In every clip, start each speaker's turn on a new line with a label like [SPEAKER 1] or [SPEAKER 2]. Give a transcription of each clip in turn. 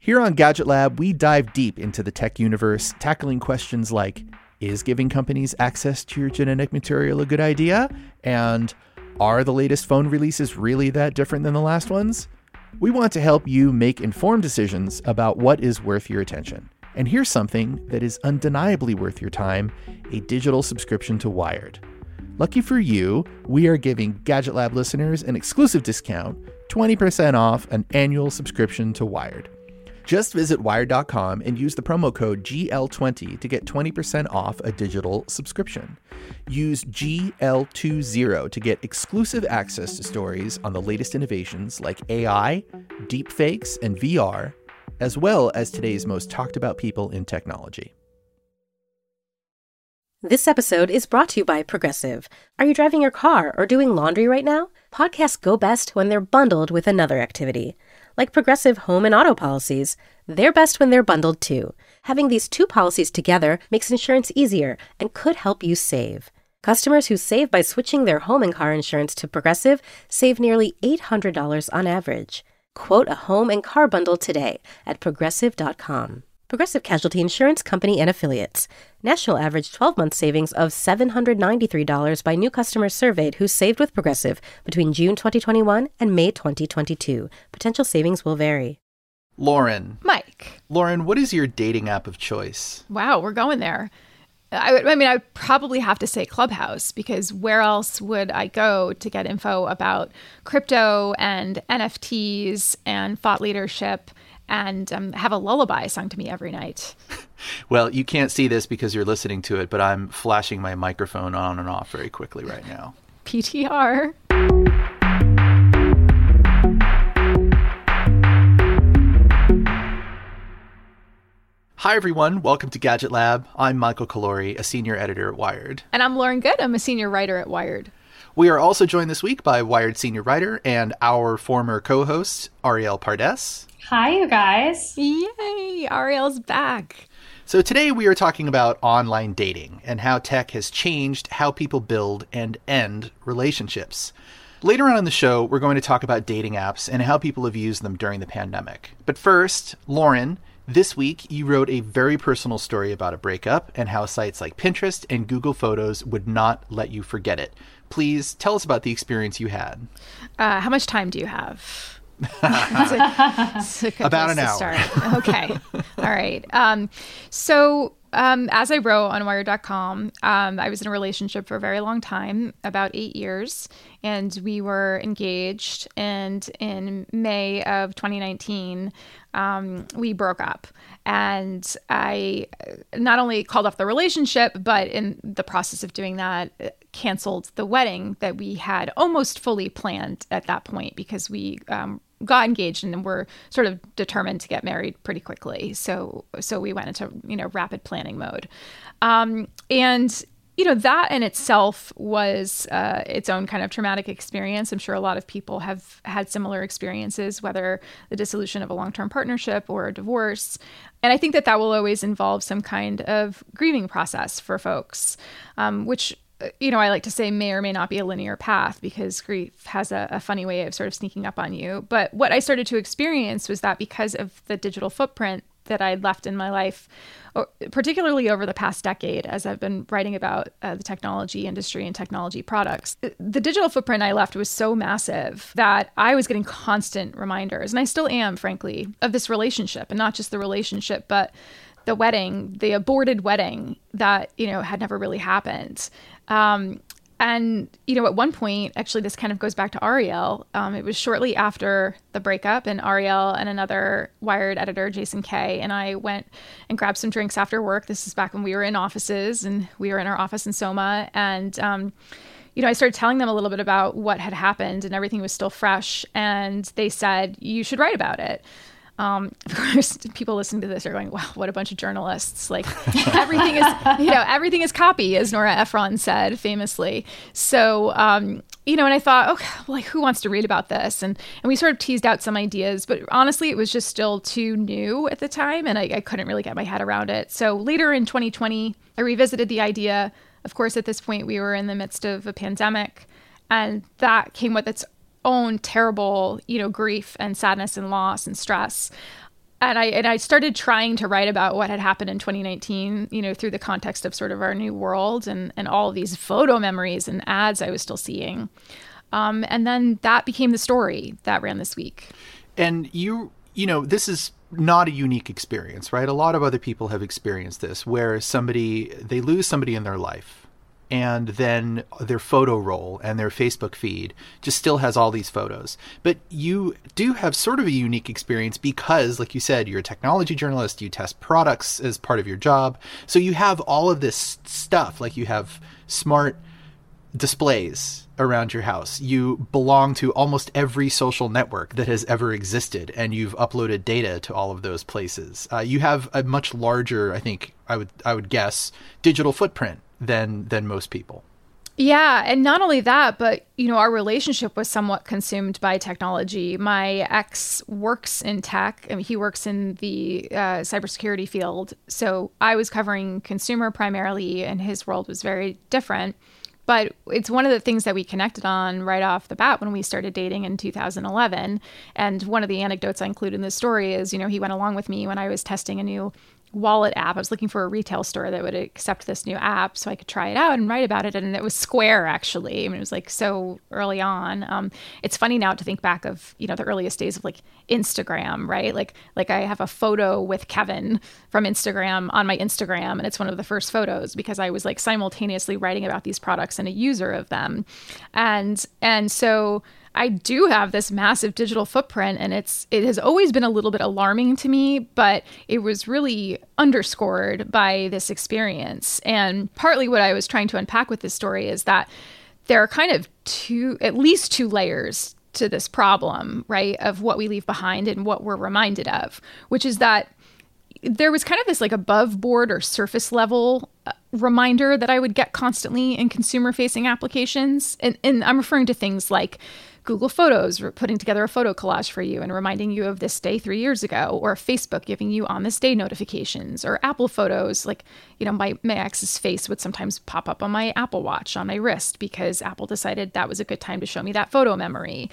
[SPEAKER 1] Here on Gadget Lab, we dive deep into the tech universe, tackling questions like, is giving companies access to your genetic material a good idea? And are the latest phone releases really that different than the last ones? We want to help you make informed decisions about what is worth your attention. And here's something that is undeniably worth your time, a digital subscription to Wired. Lucky for you, we are giving Gadget Lab listeners an exclusive discount, 20% off an annual subscription to Wired. Just visit wired.com and use the promo code GL20 to get 20% off a digital subscription. Use GL20 to get exclusive access to stories on the latest innovations like AI, deepfakes, and VR, as well as today's most talked about people in technology.
[SPEAKER 2] This episode is brought to you by Progressive. Are you driving your car or doing laundry right now? Podcasts go best when they're bundled with another activity. Like Progressive home and auto policies, they're best when they're bundled too. Having these two policies together makes insurance easier and could help you save. Customers who save by switching their home and car insurance to Progressive save nearly $800 on average. Quote a home and car bundle today at Progressive.com. Progressive Casualty Insurance Company and Affiliates. National average 12-month savings of $793 by new customers surveyed who saved with Progressive between June 2021 and May 2022. Potential savings will vary.
[SPEAKER 1] Lauren.
[SPEAKER 3] Mike.
[SPEAKER 1] Lauren, what is your dating app of choice?
[SPEAKER 3] Wow, we're going there. I would probably have to say Clubhouse, because where else would I go to get info about crypto and NFTs and thought leadership and have a lullaby sung to me every night?
[SPEAKER 1] Well, you can't see this because you're listening to it, but I'm flashing my microphone on and off very quickly right now.
[SPEAKER 3] PTR.
[SPEAKER 1] Hi, everyone. Welcome to Gadget Lab. I'm Michael Calore, a senior editor at Wired.
[SPEAKER 3] And I'm Lauren Good. I'm a senior writer at Wired.
[SPEAKER 1] We are also joined this week by Wired senior writer and our former co-host, Arielle Pardes.
[SPEAKER 4] Hi, you guys.
[SPEAKER 3] Yay, Arielle's back.
[SPEAKER 1] So today we are talking about online dating and how tech has changed how people build and end relationships. Later on in the show, we're going to talk about dating apps and how people have used them during the pandemic. But first, Lauren, this week you wrote a very personal story about a breakup and how sites like Pinterest and Google Photos would not let you forget it. Please tell us about the experience you had.
[SPEAKER 3] How much time do you have?
[SPEAKER 1] About an hour.
[SPEAKER 3] Okay. All right. As I wrote on Wired.com, I was in a relationship for a very long time, about 8 years, and we were engaged. And in May of 2019, we broke up. And I not only called off the relationship, but in the process of doing that, canceled the wedding that we had almost fully planned at that point, because we got engaged and were sort of determined to get married pretty quickly. So we went into, rapid planning mode. That in itself was its own kind of traumatic experience. I'm sure a lot of people have had similar experiences, whether the dissolution of a long-term partnership or a divorce. And I think that will always involve some kind of grieving process for folks, which I like to say may or may not be a linear path, because grief has a funny way of sort of sneaking up on you. But what I started to experience was that because of the digital footprint that I'd left in my life, particularly over the past decade, as I've been writing about the technology industry and technology products, the digital footprint I left was so massive that I was getting constant reminders, and I still am, frankly, of this relationship, and not just the relationship, but the wedding, the aborted wedding that, had never really happened. At one point, actually, this kind of goes back to Arielle. It was shortly after the breakup, and Arielle and another Wired editor, Jason Kay, and I went and grabbed some drinks after work. This is back when we were in offices, and we were in our office in Soma. And, I started telling them a little bit about what had happened, and everything was still fresh. And they said, you should write about it. Of course, people listening to this are going, wow, what a bunch of journalists. Like everything is, everything is copy, as Nora Ephron said famously. So, and I thought, okay, well, who wants to read about this? And we sort of teased out some ideas, but honestly, it was just still too new at the time, and I couldn't really get my head around it. So later in 2020, I revisited the idea. Of course, at this point, we were in the midst of a pandemic, and that came with its own terrible, grief and sadness and loss and stress. I started trying to write about what had happened in 2019, through the context of sort of our new world and all of these photo memories and ads I was still seeing. And then that became the story that ran this week.
[SPEAKER 1] And this is not a unique experience, right? A lot of other people have experienced this, where they lose somebody in their life, and then their photo roll and their Facebook feed just still has all these photos. But you do have sort of a unique experience because, like you said, you're a technology journalist, you test products as part of your job. So you have all of this stuff, like you have smart displays around your house. You belong to almost every social network that has ever existed, and you've uploaded data to all of those places. You have a much larger, I think, I would guess, digital footprint than most people.
[SPEAKER 3] Yeah. And not only that, but, our relationship was somewhat consumed by technology. My ex works in tech. I mean, he works in the cybersecurity field. So I was covering consumer primarily, and his world was very different. But it's one of the things that we connected on right off the bat when we started dating in 2011. And one of the anecdotes I include in this story is, he went along with me when I was testing a new wallet app. I was looking for a retail store that would accept this new app so I could try it out and write about it. And it was Square, actually. I mean, it was like so early on. It's funny now to think back of, the earliest days of like Instagram, right? Like I have a photo with Kevin from Instagram on my Instagram, and it's one of the first photos because I was like simultaneously writing about these products and a user of them. And so I do have this massive digital footprint, and it has always been a little bit alarming to me, but it was really underscored by this experience. And partly what I was trying to unpack with this story is that there are kind of at least two layers to this problem, right, of what we leave behind and what we're reminded of, which is that there was kind of this like above board or surface level reminder that I would get constantly in consumer facing applications. And I'm referring to things like Google Photos putting together a photo collage for you and reminding you of this day 3 years ago, or Facebook giving you on this day notifications, or Apple Photos, like, my ex's face would sometimes pop up on my Apple Watch on my wrist because Apple decided that was a good time to show me that photo memory.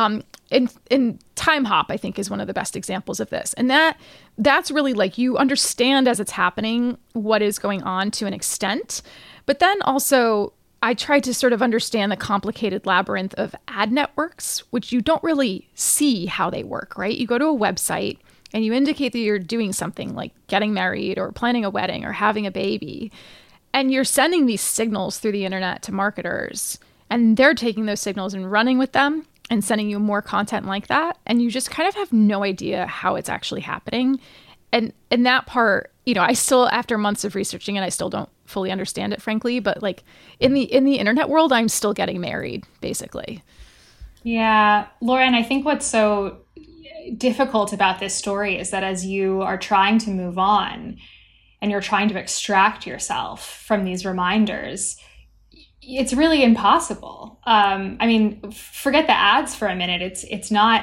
[SPEAKER 3] And Time Hop, I think, is one of the best examples of this. And that's really like you understand as it's happening what is going on to an extent, but then also I tried to sort of understand the complicated labyrinth of ad networks, which you don't really see how they work, right? You go to a website and you indicate that you're doing something like getting married or planning a wedding or having a baby, and you're sending these signals through the internet to marketers, and they're taking those signals and running with them and sending you more content like that. And you just kind of have no idea how it's actually happening. And that part, I still, after months of researching it, I still don't fully understand it, frankly. But like in the internet world, I'm still getting married, basically.
[SPEAKER 4] Yeah, Lauren, I think what's so difficult about this story is that as you are trying to move on and you're trying to extract yourself from these reminders, it's really impossible. I mean, forget the ads for a minute. It's not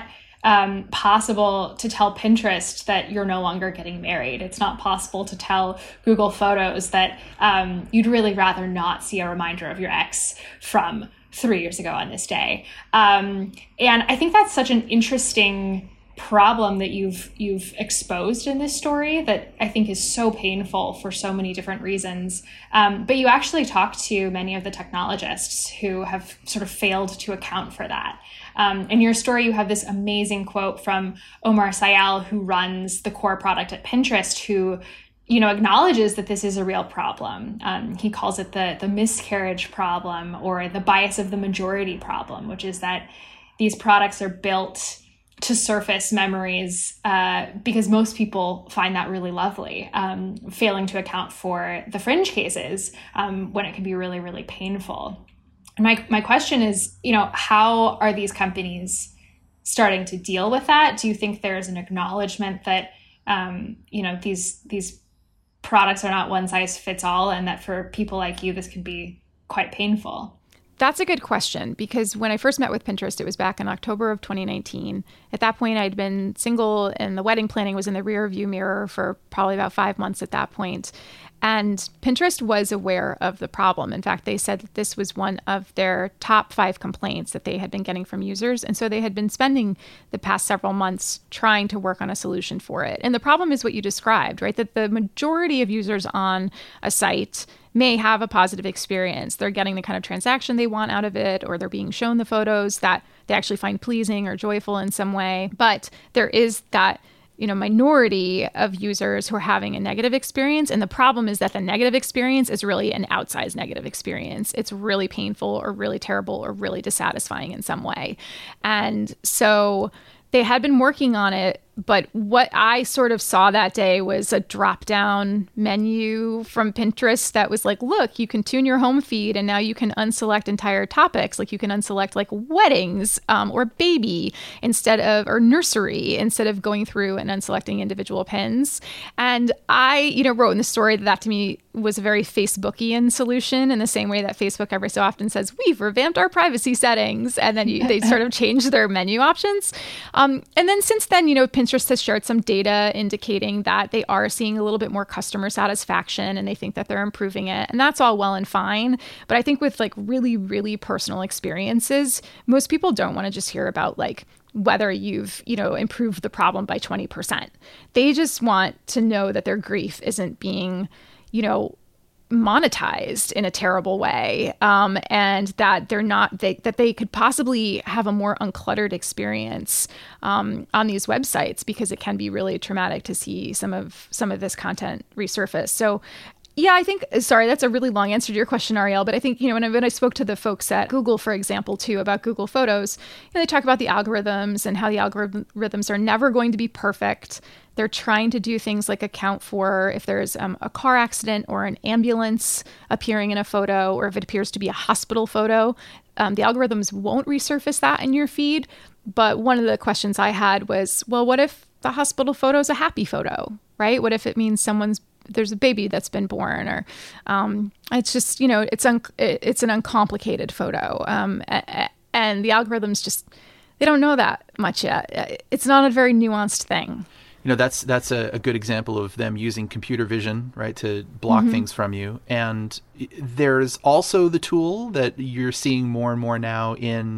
[SPEAKER 4] possible to tell Pinterest that you're no longer getting married. It's not possible to tell Google Photos that you'd really rather not see a reminder of your ex from 3 years ago on this day. And I think that's such an interesting problem that you've exposed in this story that I think is so painful for so many different reasons. But you actually talked to many of the technologists who have sort of failed to account for that. In your story, you have this amazing quote from Omar Sayal, who runs the core product at Pinterest, who acknowledges that this is a real problem. He calls it the miscarriage problem, or the bias of the majority problem, which is that these products are built to surface memories because most people find that really lovely, failing to account for the fringe cases when it can be really, really painful. My question is, how are these companies starting to deal with that? Do you think there's an acknowledgement that, these products are not one size fits all, and that for people like you, this can be quite painful?
[SPEAKER 3] That's a good question, because when I first met with Pinterest, it was back in October of 2019. At that point, I'd been single and the wedding planning was in the rear view mirror for probably about 5 months at that point. And Pinterest was aware of the problem. In fact, they said that this was one of their top 5 complaints that they had been getting from users. And so they had been spending the past several months trying to work on a solution for it. And the problem is what you described, right? That the majority of users on a site may have a positive experience. They're getting the kind of transaction they want out of it, or they're being shown the photos that they actually find pleasing or joyful in some way. But there is that minority of users who are having a negative experience. And the problem is that the negative experience is really an outsized negative experience. It's really painful or really terrible or really dissatisfying in some way. And so they had been working on it, but what I sort of saw that day was a drop-down menu from Pinterest that was like, look, you can tune your home feed and now you can unselect entire topics. Like you can unselect like weddings or baby or nursery instead of going through and unselecting individual pins. And I, wrote in the story that to me was a very Facebookian solution, in the same way that Facebook every so often says, we've revamped our privacy settings. And then they sort of change their menu options. And then since then, Pinterest has shared some data indicating that they are seeing a little bit more customer satisfaction and they think that they're improving it. And that's all well and fine. But I think with like really, really personal experiences, most people don't want to just hear about like whether you've, improved the problem by 20%. They just want to know that their grief isn't being, monetized in a terrible way, and that that they could possibly have a more uncluttered experience on these websites, because it can be really traumatic to see some of this content resurface. So yeah, I think, sorry, that's a really long answer to your question, Ariel, but I think, when I spoke to the folks at Google, for example, too, about Google Photos, they talk about the algorithms and how the algorithms are never going to be perfect. They're trying to do things like account for if there's a car accident or an ambulance appearing in a photo, or if it appears to be a hospital photo. The algorithms won't resurface that in your feed. But one of the questions I had was, well, what if the hospital photo is a happy photo, right? What if it means there's a baby that's been born, or it's just, it's an uncomplicated photo. And the algorithms just, they don't know that much yet. It's not a very nuanced thing.
[SPEAKER 1] That's a good example of them using computer vision, right, to block things from you. And there's also the tool that you're seeing more and more now in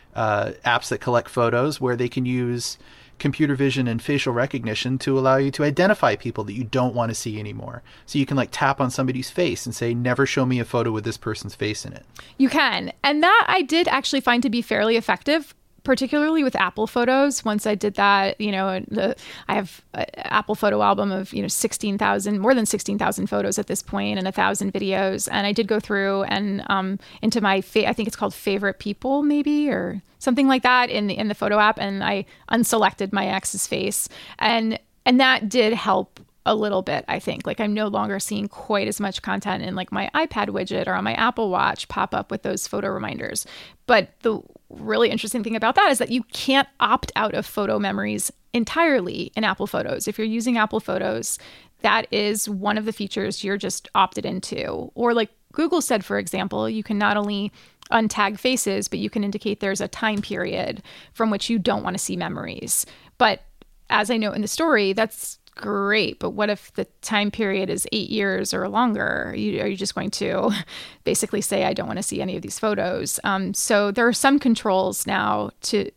[SPEAKER 1] apps that collect photos, where they can use computer vision and facial recognition to allow you to identify people that you don't want to see anymore. So you can like tap on somebody's face and say, never show me a photo with this person's face in it.
[SPEAKER 3] You can. And that I did actually find to be fairly effective, particularly with Apple Photos. Once I did that, I have an Apple photo album of, more than 16,000 photos at this point, and 1,000 videos. And I did go through and into my, I think it's called favorite people, maybe, or something like that in the photo app. And I unselected my ex's face. And that did help a little bit, I think. Like, I'm no longer seeing quite as much content in like my iPad widget or on my Apple Watch pop up with those photo reminders. But the really interesting thing about that is that you can't opt out of photo memories entirely in Apple Photos. If you're using Apple Photos, that is one of the features you're just opted into. Or like Google said, for example, you can not only untag faces, but you can indicate there's a time period from which you don't want to see memories. But as I note in the story, that's great. But what if the time period is 8 years or longer? Are you just going to basically say, I don't want to see any of these photos? So there are some controls now to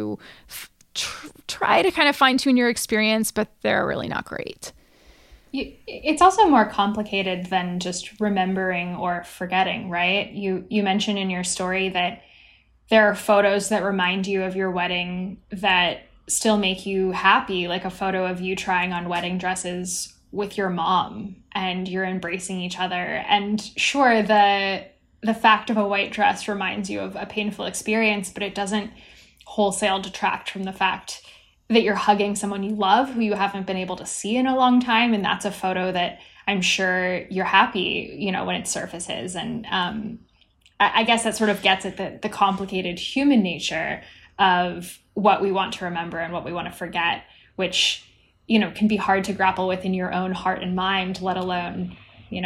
[SPEAKER 3] try to kind of fine tune your experience, but they're really not great.
[SPEAKER 4] It's also more complicated than just remembering or forgetting, right? You mentioned in your story that there are photos that remind you of your wedding that still make you happy, like a photo of you trying on wedding dresses with your mom and you're embracing each other. And sure, the fact of a white dress reminds you of a painful experience, but it doesn't wholesale detract from the fact that you're hugging someone you love who you haven't been able to see in a long time. And that's a photo that I'm sure you're happy, when it surfaces. And I guess that sort of gets at the complicated human nature of what we want to remember and what we want to forget, which, can be hard to grapple with in your own heart and mind, let alone,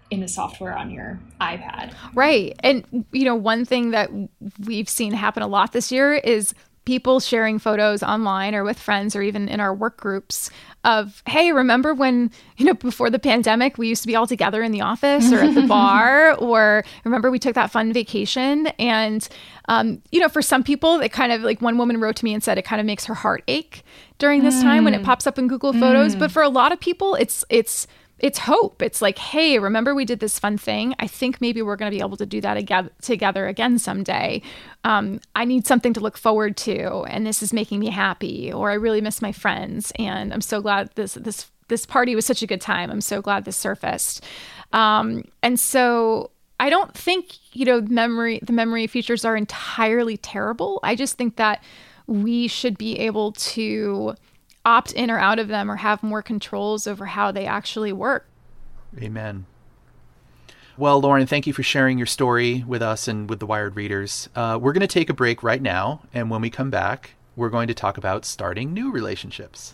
[SPEAKER 4] in the software on your iPad.
[SPEAKER 3] Right. And, one thing that we've seen happen a lot this year is people sharing photos online or with friends or even in our work groups of, hey, remember when, before the pandemic, we used to be all together in the office or at the bar, or remember we took that fun vacation? And, for some people, it kind of like one woman wrote to me and said it kind of makes her heart ache during this time when it pops up in Google Photos. But for a lot of people, it's hope. It's like, hey, remember we did this fun thing? I think maybe we're going to be able to do that together again someday. I need something to look forward to, and this is making me happy, or I really miss my friends, and I'm so glad this party was such a good time. I'm so glad this surfaced. And so I don't think, the memory features are entirely terrible. I just think that we should be able to opt in or out of them or have more controls over how they actually work.
[SPEAKER 1] Amen. Well, Lauren, thank you for sharing your story with us and with the Wired readers. We're going to take a break right now. And when we come back, we're going to talk about starting new relationships.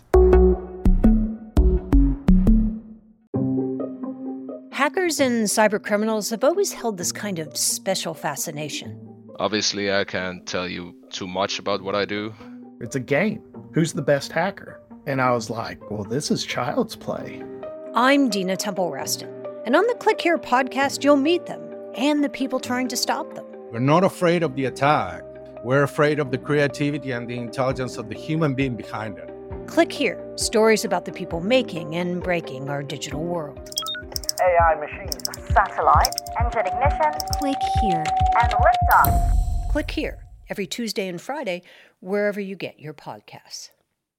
[SPEAKER 5] Hackers and cybercriminals have always held this kind of special fascination.
[SPEAKER 6] Obviously, I can't tell you too much about what I do.
[SPEAKER 7] It's a game. Who's the best hacker? And I was like, well, this is child's play.
[SPEAKER 5] I'm Dina Temple-Raston, and on the Click Here podcast, you'll meet them and the people trying to stop them.
[SPEAKER 8] We're not afraid of the attack. We're afraid of the creativity and the intelligence of the human being behind it.
[SPEAKER 5] Click Here, stories about the people making and breaking our digital world.
[SPEAKER 9] AI machines. Satellite. Engine ignition.
[SPEAKER 10] Click Here.
[SPEAKER 9] And liftoff.
[SPEAKER 5] Click Here, every Tuesday and Friday, wherever you get your podcasts.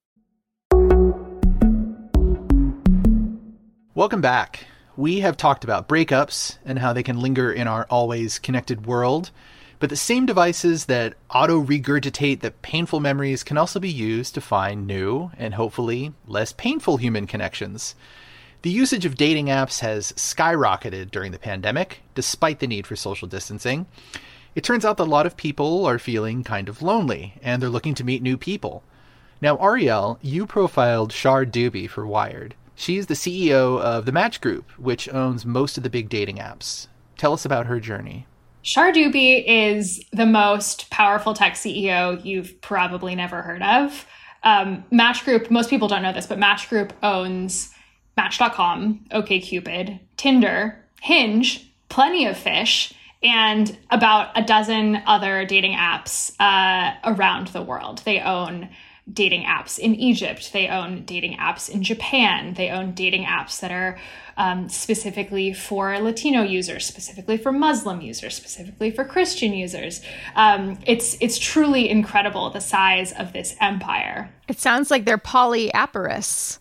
[SPEAKER 1] Welcome back. We have talked about breakups and how they can linger in our always connected world, but the same devices that auto-regurgitate the painful memories can also be used to find new and hopefully less painful human connections. The usage of dating apps has skyrocketed during the pandemic, despite the need for social distancing. It turns out that a lot of people are feeling kind of lonely, and they're looking to meet new people. Now, Ariel, you profiled Shar Dubey for Wired. She's the CEO of the Match Group, which owns most of the big dating apps. Tell us about her journey.
[SPEAKER 4] Shar Dubey is the most powerful tech CEO you've probably never heard of. Match Group, most people don't know this, but Match Group owns Match.com, OkCupid, Tinder, Hinge, Plenty of Fish, and about a dozen other dating apps around the world. They own dating apps in Egypt. They own dating apps in Japan. They own dating apps that are specifically for Latino users, specifically for Muslim users, specifically for Christian users. It's truly incredible, the size of this empire.
[SPEAKER 3] It sounds like they're polyaporous.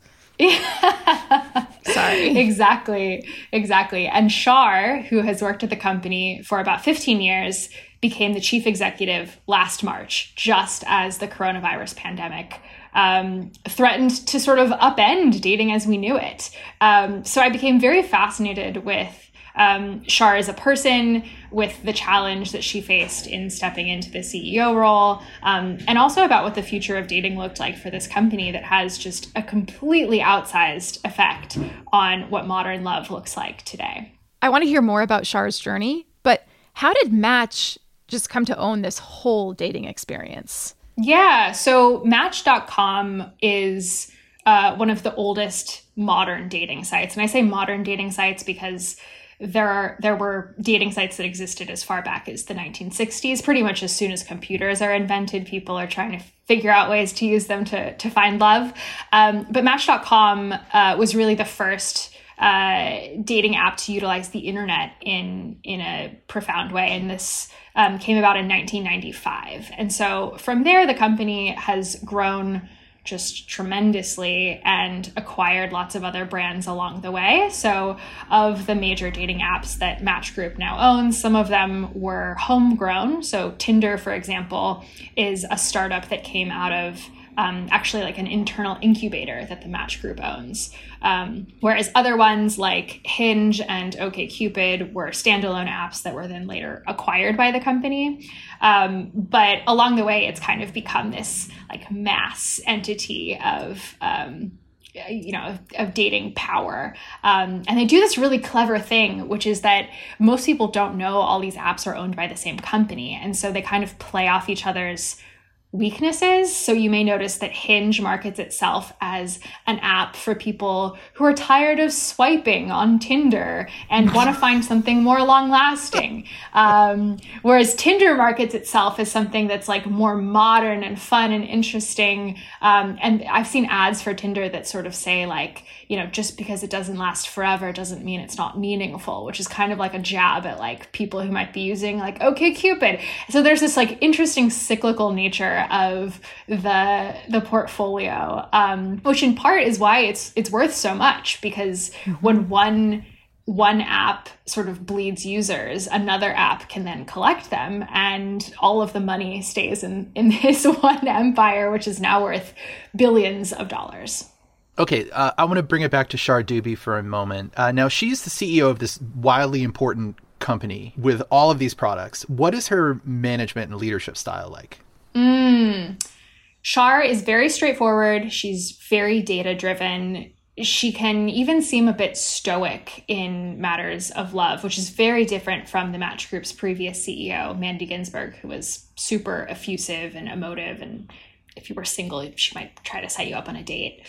[SPEAKER 4] Sorry. Exactly. And Shar, who has worked at the company for about 15 years, became the chief executive last March, just as the coronavirus pandemic threatened to sort of upend dating as we knew it. So I became very fascinated with Shar as a person, with the challenge that she faced in stepping into the CEO role, and also about what the future of dating looked like for this company that has just a completely outsized effect on what modern love looks like today.
[SPEAKER 3] I want to hear more about Shar's journey, but how did Match just come to own this whole dating experience?
[SPEAKER 4] Yeah, so Match.com is one of the oldest modern dating sites. And I say modern dating sites because there were dating sites that existed as far back as the 1960s. Pretty much as soon as computers are invented, people are trying to figure out ways to use them to find love. But Match.com was really the first dating app to utilize the internet in a profound way. And this came about in 1995. And so from there, the company has grown just tremendously and acquired lots of other brands along the way. So of the major dating apps that Match Group now owns, some of them were homegrown. So Tinder, for example, is a startup that came out of actually like an internal incubator that the Match Group owns. Whereas other ones like Hinge and OkCupid were standalone apps that were then later acquired by the company. But along the way, it's kind of become this like mass entity of of dating power. And they do this really clever thing, which is that most people don't know all these apps are owned by the same company. And so they kind of play off each other's weaknesses. So you may notice that Hinge markets itself as an app for people who are tired of swiping on Tinder and want to find something more long lasting. Whereas Tinder markets itself as something that's like more modern and fun and interesting. And I've seen ads for Tinder that sort of say like, just because it doesn't last forever doesn't mean it's not meaningful, which is kind of like a jab at like people who might be using like OkCupid. So there's this like interesting cyclical nature of the portfolio, which in part is why it's worth so much, because when one app sort of bleeds users, another app can then collect them, and all of the money stays in this one empire, which is now worth billions of dollars.
[SPEAKER 1] Okay, I want to bring it back to Shar Dubey for a moment. Now, she's the CEO of this wildly important company with all of these products. What is her management and leadership style like?
[SPEAKER 4] Shar is very straightforward. She's very data-driven. She can even seem a bit stoic in matters of love, which is very different from the Match Group's previous CEO, Mandy Ginsberg, who was super effusive and emotive, and if you were single, she might try to set you up on a date.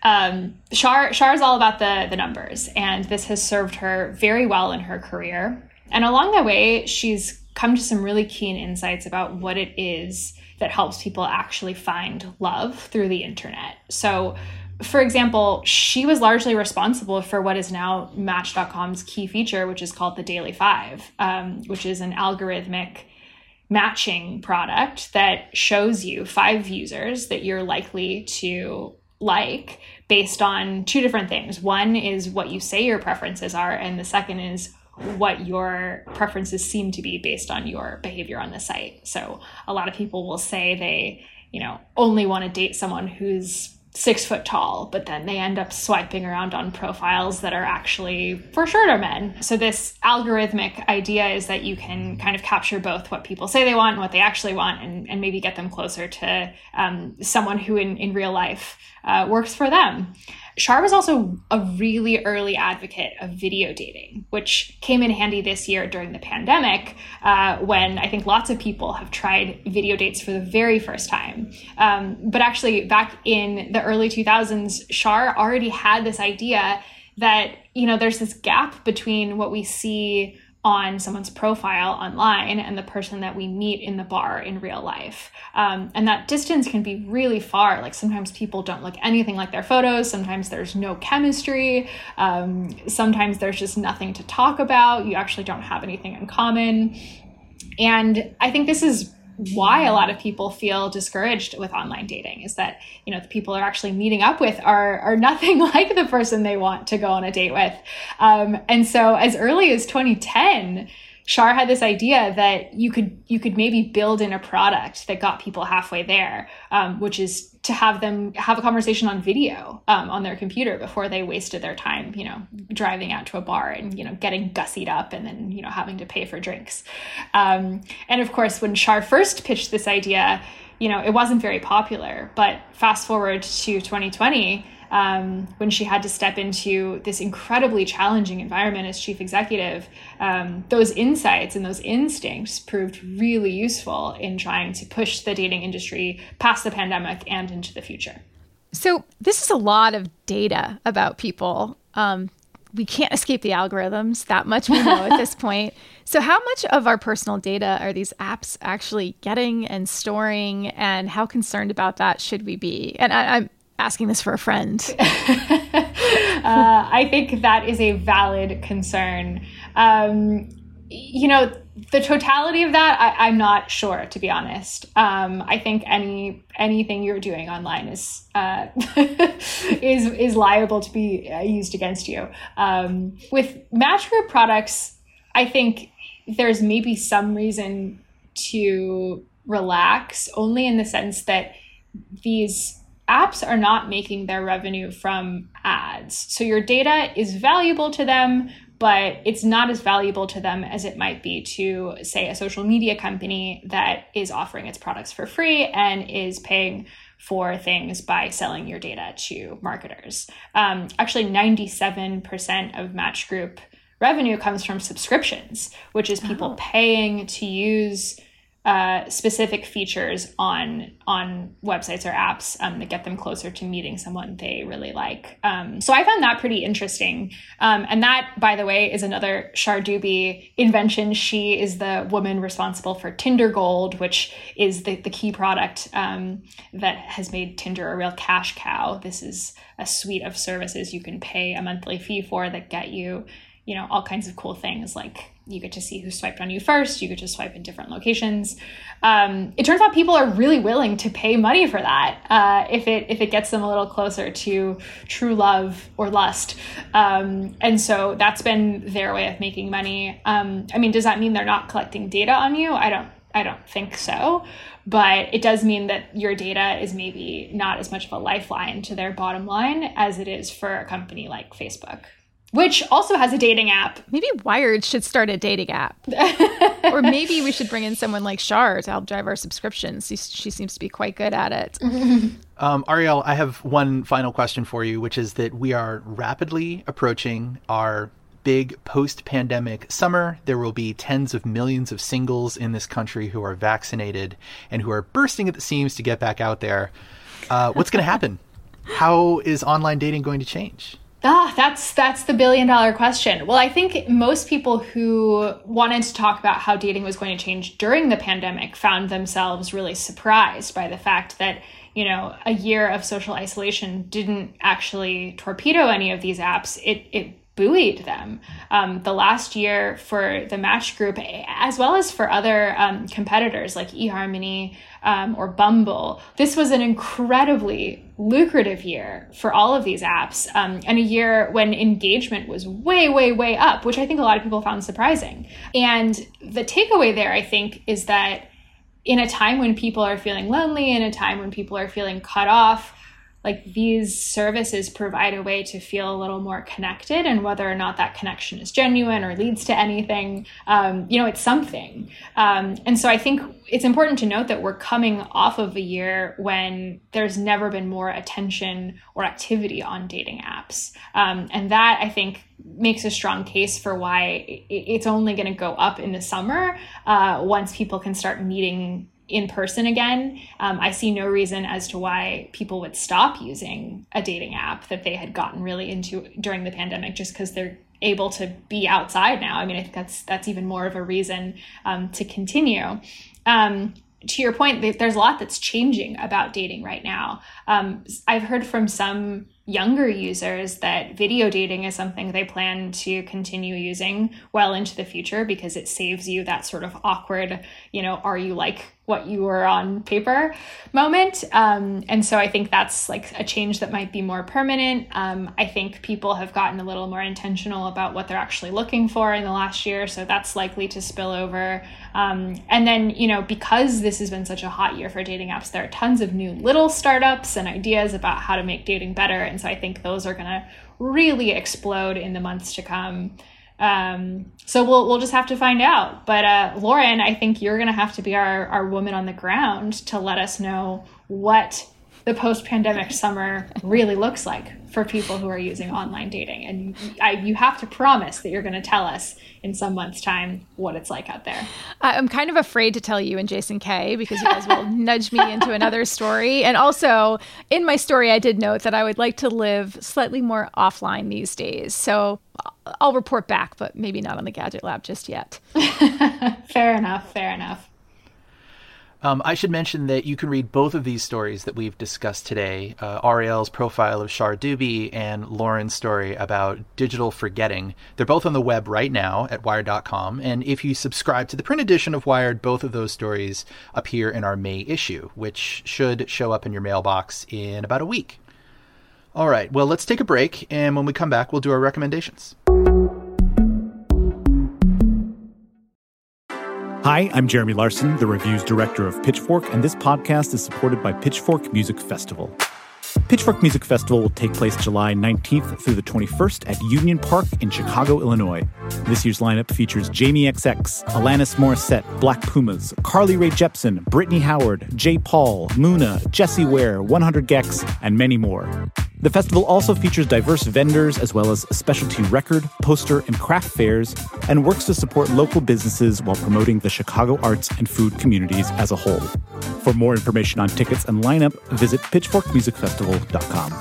[SPEAKER 4] Char's all about the numbers, and this has served her very well in her career. And along the way, she's come to some really keen insights about what it is that helps people actually find love through the internet. So, for example, she was largely responsible for what is now Match.com's key feature, which is called the Daily Five, which is an algorithmic matching product that shows you 5 users that you're likely to like based on 2 different things. One is what you say your preferences are, and the second is what your preferences seem to be based on your behavior on the site. So a lot of people will say they, only want to date someone who's 6 foot tall, but then they end up swiping around on profiles that are actually for shorter men. So this algorithmic idea is that you can kind of capture both what people say they want and what they actually want, and maybe get them closer to someone who in real life works for them. Shar was also a really early advocate of video dating, which came in handy this year during the pandemic, when I think lots of people have tried video dates for the very first time. But actually, back in the early 2000s, Shar already had this idea that, there's this gap between what we see on someone's profile online and the person that we meet in the bar in real life. And that distance can be really far. Like sometimes people don't look anything like their photos. Sometimes there's no chemistry. Sometimes there's just nothing to talk about. You actually don't have anything in common. And I think this is why a lot of people feel discouraged with online dating, is that, the people they're actually meeting up with are nothing like the person they want to go on a date with. And so as early as 2010, Shar had this idea that you could maybe build in a product that got people halfway there, which is to have them have a conversation on video on their computer before they wasted their time, driving out to a bar and, getting gussied up and then, having to pay for drinks. And of course, when Shar first pitched this idea, it wasn't very popular. But fast forward to 2020, when she had to step into this incredibly challenging environment as chief executive, those insights and those instincts proved really useful in trying to push the dating industry past the pandemic and into the future.
[SPEAKER 3] So this is a lot of data about people. We can't escape the algorithms. That much we know at this point. So how much of our personal data are these apps actually getting and storing, and how concerned about that should we be? And I'm asking this for a friend.
[SPEAKER 4] I think that is a valid concern. The totality of that, I'm not sure, to be honest. I think anything you're doing online is is liable to be used against you. With Match Group products, I think there's maybe some reason to relax, only in the sense that these apps are not making their revenue from ads. So your data is valuable to them, but it's not as valuable to them as it might be to, say, a social media company that is offering its products for free and is paying for things by selling your data to marketers. Actually, 97% of Match Group revenue comes from subscriptions, which is people paying to use specific features on websites or apps that get them closer to meeting someone they really like. So I found that pretty interesting. And that, by the way, is another Shar Dubey invention. She is the woman responsible for Tinder Gold, which is the key product that has made Tinder a real cash cow. This is a suite of services you can pay a monthly fee for that get you, all kinds of cool things, like you get to see who swiped on you first. You get to swipe in different locations. It turns out people are really willing to pay money for that if it gets them a little closer to true love or lust. And so that's been their way of making money. Does that mean they're not collecting data on you? I don't think so. But it does mean that your data is maybe not as much of a lifeline to their bottom line as it is for a company like Facebook, which also has a dating app.
[SPEAKER 3] Maybe Wired should start a dating app. Or maybe we should bring in someone like Shar to help drive our subscriptions. She seems to be quite good at it.
[SPEAKER 1] Ariel, I have one final question for you, which is that we are rapidly approaching our big post-pandemic summer. There will be tens of millions of singles in this country who are vaccinated and who are bursting at the seams to get back out there. What's going to happen? How is online dating going to change?
[SPEAKER 4] That's the $1 billion question. Well, I think most people who wanted to talk about how dating was going to change during the pandemic found themselves really surprised by the fact that, a year of social isolation didn't actually torpedo any of these apps. It buoyed them. The last year for the Match Group, as well as for other competitors like eHarmony or Bumble, this was an incredibly lucrative year for all of these apps, and a year when engagement was way, way, way up, which I think a lot of people found surprising. And the takeaway there, I think, is that in a time when people are feeling lonely, in a time when people are feeling cut off, like these services provide a way to feel a little more connected, and whether or not that connection is genuine or leads to anything, it's something. And so I think it's important to note that we're coming off of a year when there's never been more attention or activity on dating apps. And that, I think, makes a strong case for why it's only going to go up in the summer once people can start meeting in person again. I see no reason as to why people would stop using a dating app that they had gotten really into during the pandemic just because they're able to be outside now. I think that's even more of a reason to continue. To your point, there's a lot that's changing about dating right now. I've heard from some younger users that video dating is something they plan to continue using well into the future because it saves you that sort of awkward, are you like what you were on paper moment. And so I think that's like a change that might be more permanent. I think people have gotten a little more intentional about what they're actually looking for in the last year. So that's likely to spill over. And then, because this has been such a hot year for dating apps, there are tons of new little startups and ideas about how to make dating better. And so I think those are going to really explode in the months to come. So we'll just have to find out. But Lauren, I think you're going to have to be our woman on the ground to let us know what the post-pandemic summer really looks like for people who are using online dating. And you have to promise that you're going to tell us in some months' time what it's like out there.
[SPEAKER 3] I'm kind of afraid to tell you and Jason K because you guys will nudge me into another story. And also, in my story, I did note that I would like to live slightly more offline these days. So I'll report back, but maybe not on the Gadget Lab just yet.
[SPEAKER 4] Fair enough.
[SPEAKER 1] I should mention that you can read both of these stories that we've discussed today, Ariel's profile of Shar Dubey and Lauren's story about digital forgetting. They're both on the web right now at Wired.com. And if you subscribe to the print edition of Wired, both of those stories appear in our May issue, which should show up in your mailbox in about a week. All right, well, let's take a break. And when we come back, we'll do our recommendations.
[SPEAKER 10] Hi, I'm Jeremy Larson, the reviews director of Pitchfork, and this podcast is supported by Pitchfork Music Festival. Pitchfork Music Festival will take place July 19th through the 21st at Union Park in Chicago, Illinois. This year's lineup features Jamie XX, Alanis Morissette, Black Pumas, Carly Rae Jepsen, Brittany Howard, J. Paul, Muna, Jessie Ware, 100 gecs, and many more. The festival also features diverse vendors as well as specialty record, poster, and craft fairs, and works to support local businesses while promoting the Chicago arts and food communities as a whole. For more information on tickets and lineup, visit pitchforkmusicfestival.com.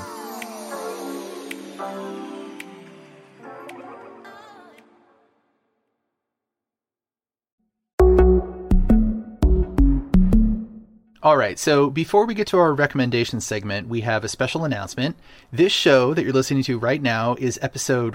[SPEAKER 1] All right, so before we get to our recommendation segment, we have a special announcement. This show that you're listening to right now is episode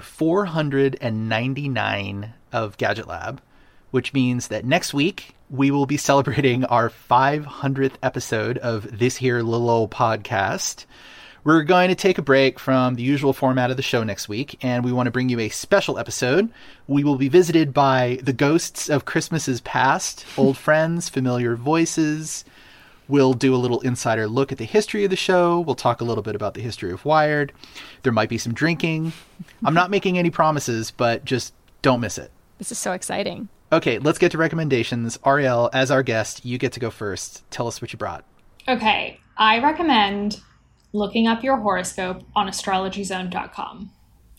[SPEAKER 1] 499 of Gadget Lab, which means that next week we will be celebrating our 500th episode of this here little old podcast. We're going to take a break from the usual format of the show next week, and we want to bring you a special episode. We will be visited by the ghosts of Christmases past, old friends, familiar voices. We'll do a little insider look at the history of the show. We'll talk a little bit about the history of Wired. There might be some drinking. I'm not making any promises, but just don't miss it.
[SPEAKER 3] This is so exciting.
[SPEAKER 1] Okay, let's get to recommendations. Ariel, as our guest, you get to go first. Tell us what you brought.
[SPEAKER 4] Okay, I recommend looking up your horoscope on astrologyzone.com.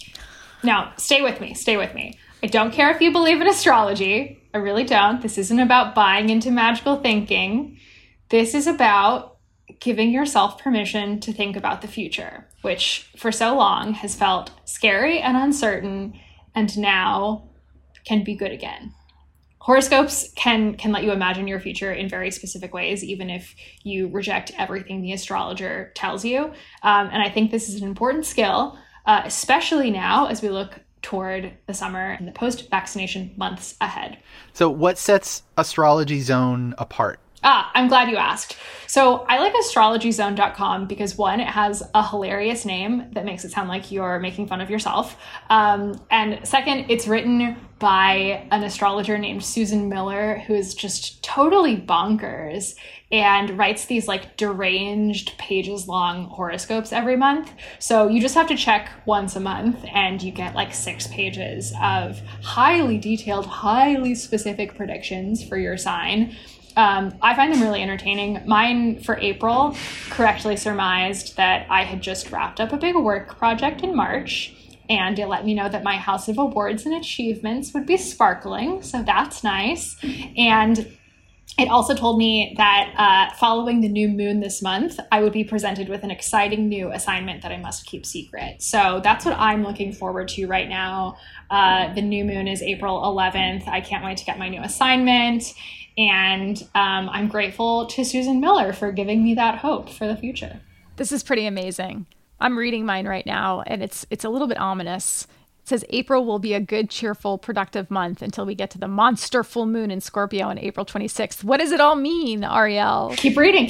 [SPEAKER 4] Now, stay with me. I don't care if you believe in astrology. I really don't. This isn't about buying into magical thinking. This is about giving yourself permission to think about the future, which for so long has felt scary and uncertain, and now can be good again. Horoscopes can let you imagine your future in very specific ways, even if you reject everything the astrologer tells you. And I think this is an important skill, especially now as we look toward the summer and the post-vaccination months ahead.
[SPEAKER 1] So what sets Astrology Zone apart?
[SPEAKER 4] I'm glad you asked. So I like astrologyzone.com because one, it has a hilarious name that makes it sound like you're making fun of yourself. And second, it's written by an astrologer named Susan Miller, who is just totally bonkers and writes these like deranged pages long horoscopes every month. So you just have to check once a month and you get like 6 pages of highly detailed, highly specific predictions for your sign. I find them really entertaining. Mine for April correctly surmised that I had just wrapped up a big work project in March, and it let me know that my house of awards and achievements would be sparkling, so that's nice. And it also told me that following the new moon this month, I would be presented with an exciting new assignment that I must keep secret. So that's what I'm looking forward to right now. The new moon is April 11th. I can't wait to get my new assignment. And I'm grateful to Susan Miller for giving me that hope for the future.
[SPEAKER 3] This is pretty amazing. I'm reading mine right now, and it's a little bit ominous. It says April will be a good, cheerful, productive month until we get to the monster full moon in Scorpio on April 26th. What does it all mean, Ariel?
[SPEAKER 4] Keep reading.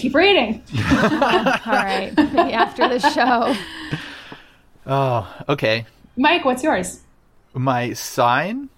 [SPEAKER 3] All right. Maybe after the show.
[SPEAKER 1] Oh, okay.
[SPEAKER 4] Mike, what's yours?
[SPEAKER 1] My sign?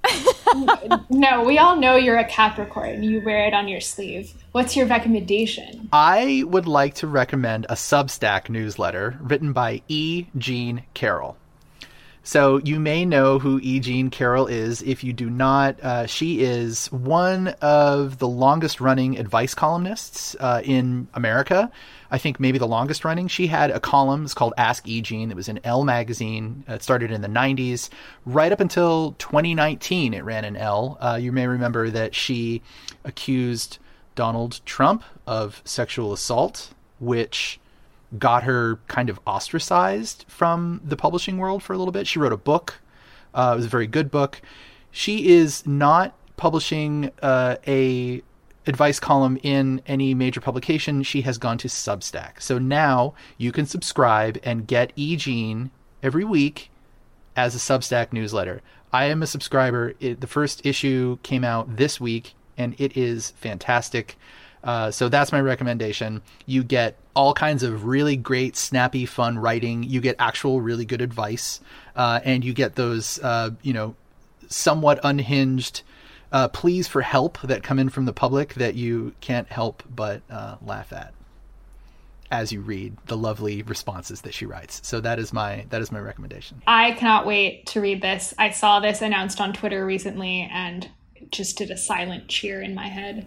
[SPEAKER 4] No, we all know you're a Capricorn. You wear it on your sleeve. What's your recommendation?
[SPEAKER 1] I would like to recommend a Substack newsletter written by E. Jean Carroll. So you may know who E. Jean Carroll is. If you do not, she is one of the longest running advice columnists in America. I think maybe the longest running. She had a column, it's called Ask E. Jean. It was in Elle magazine. It started in the 90s. Right up until 2019, it ran in Elle. You may remember that she accused Donald Trump of sexual assault, which got her kind of ostracized from the publishing world for a little bit. She wrote a book. It was a very good book. She is not publishing a advice column in any major publication. She has gone to Substack. So now you can subscribe and get E. Jean every week as a Substack newsletter. I am a subscriber. The first issue came out this week, and it is fantastic. So that's my recommendation. You get all kinds of really great, snappy, fun writing. You get actual really good advice. And you get those, somewhat unhinged pleas for help that come in from the public that you can't help but laugh at. as you read the lovely responses that she writes. So that is my recommendation.
[SPEAKER 4] I cannot wait to read this. I saw this announced on Twitter recently and just did a silent cheer in my head.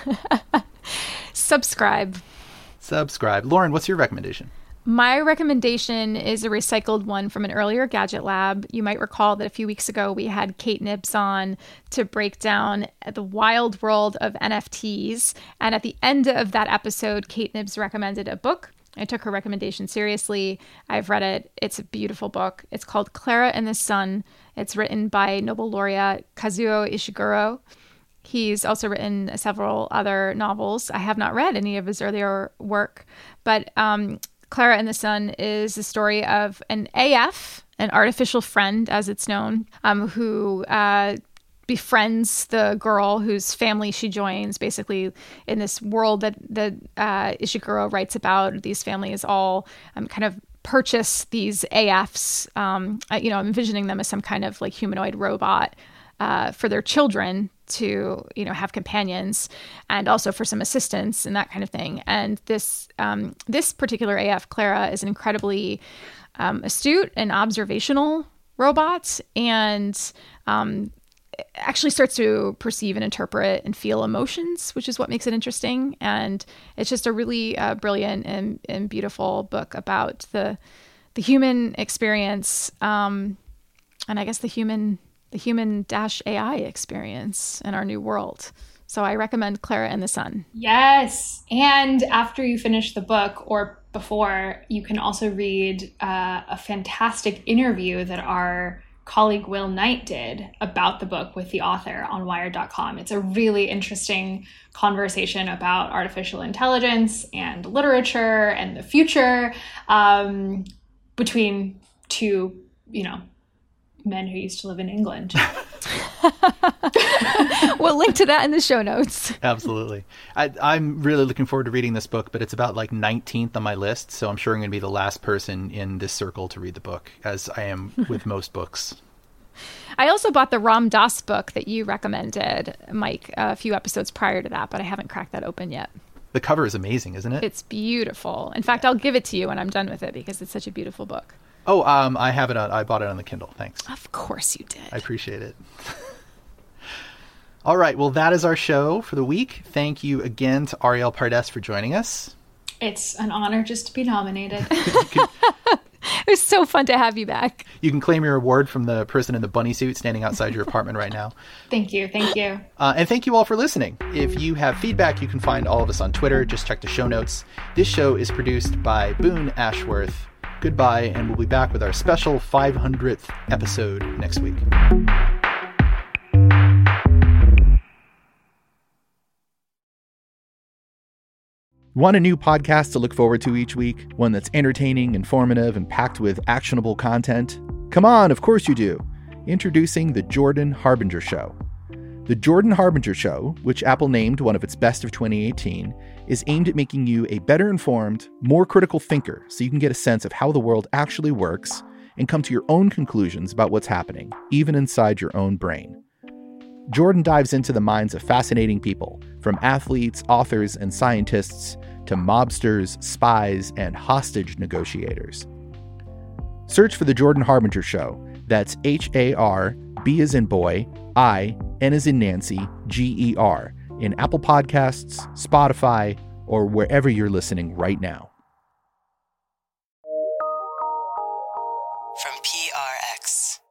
[SPEAKER 3] Subscribe.
[SPEAKER 1] Lauren, what's your recommendation?
[SPEAKER 3] My recommendation is a recycled one from an earlier Gadget Lab. You might recall that a few weeks ago we had Kate Knibbs on to break down the wild world of NFTs. And at the end of that episode, Kate Knibbs recommended a book. I took her recommendation seriously. I've read it. It's a beautiful book. It's called Clara and the Sun. It's written by Nobel laureate Kazuo Ishiguro. He's also written several other novels. I have not read any of his earlier work, but Clara and the Sun is the story of an AF, an artificial friend, as it's known, who befriends the girl whose family she joins, basically in this world that Ishiguro writes about. These families all kind of purchase these AFs, I'm envisioning them as some kind of like humanoid robot for their children to, have companions, and also for some assistance and that kind of thing. And this particular AF, Clara, is an incredibly astute and observational robot, and actually starts to perceive and interpret and feel emotions, which is what makes it interesting. And it's just a really brilliant and beautiful book about the human experience, and I guess the human-AI experience in our new world. So I recommend Clara and the Sun.
[SPEAKER 4] Yes. And after you finish the book, or before, you can also read a fantastic interview that our colleague Will Knight did about the book with the author on Wired.com. It's a really interesting conversation about artificial intelligence and literature and the future between two, men who used to live in England.
[SPEAKER 3] We'll link to that in the show notes.
[SPEAKER 1] Absolutely. I'm really looking forward to reading this book, but it's about like 19th on my list. So I'm sure I'm going to be the last person in this circle to read the book, as I am with most books.
[SPEAKER 3] I also bought the Ram Dass book that you recommended, Mike, a few episodes prior to that, but I haven't cracked that open yet.
[SPEAKER 1] The cover is amazing, isn't it?
[SPEAKER 3] It's beautiful. In fact, I'll give it to you when I'm done with it because it's such a beautiful book.
[SPEAKER 1] Oh, I have it I bought it on the Kindle. Thanks.
[SPEAKER 3] Of course you did.
[SPEAKER 1] I appreciate it. All right. Well, that is our show for the week. Thank you again to Arielle Pardes for joining us.
[SPEAKER 4] It's an honor just to be nominated.
[SPEAKER 3] It was so fun to have you back.
[SPEAKER 1] You can claim your award from the person in the bunny suit standing outside your apartment right now.
[SPEAKER 4] Thank you. Thank you.
[SPEAKER 1] And thank you all for listening. If you have feedback, you can find all of us on Twitter. Just check the show notes. This show is produced by Boone Ashworth. Goodbye, and we'll be back with our special 500th episode next week. Want a new podcast to look forward to each week? One that's entertaining, informative, and packed with actionable content? Come on, of course you do. Introducing The Jordan Harbinger Show. The Jordan Harbinger Show, which Apple named one of its best of 2018, is aimed at making you a better informed, more critical thinker so you can get a sense of how the world actually works and come to your own conclusions about what's happening, even inside your own brain. Jordan dives into the minds of fascinating people, from athletes, authors, and scientists to mobsters, spies, and hostage negotiators. Search for The Jordan Harbinger Show. That's HAR, B as in boy, I, N as in Nancy, GER, in Apple Podcasts, Spotify, or wherever you're listening right now.
[SPEAKER 11] From PRX.